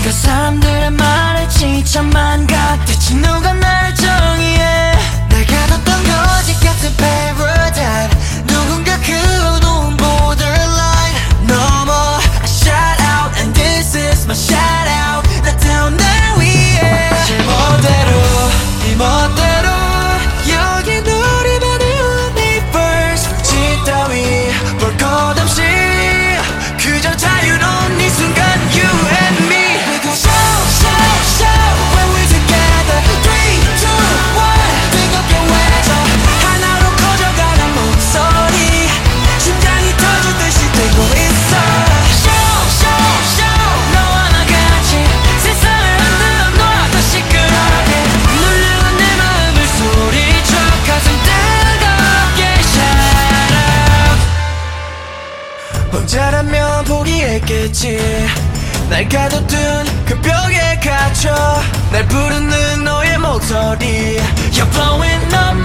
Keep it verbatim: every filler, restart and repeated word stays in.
그 사람들의 말에 지쳐만 가. 대체 누가 날 정의해. 날 가뒀던 거짓 같은 paradigm. 누군가 그 어두운 borderline 넘어. I shout out and this is my shout out. 나 태운 날 위해 제멋대로 네 멋대로 여기 우리만의 universe. 지 따위 볼 것 없이 그저 자유로운 이 순간 you and me. We go shout shout shout when we together. three, two, one 뜨겁게 외쳐. 하나로 커져가는 목소리. 심장이 터지듯이 뛰고 있어. Shout shout shout 너와 나 같이 세상을 흔들어 놔 더 시끄럽게. 눌리는 내 마음을 소리쳐 가슴 뜨겁게 shout out. 혼자라면 포기했겠지. 날 가둬둔 그 벽에 갇혀 날 부르는 너의 목소리. You're blowing up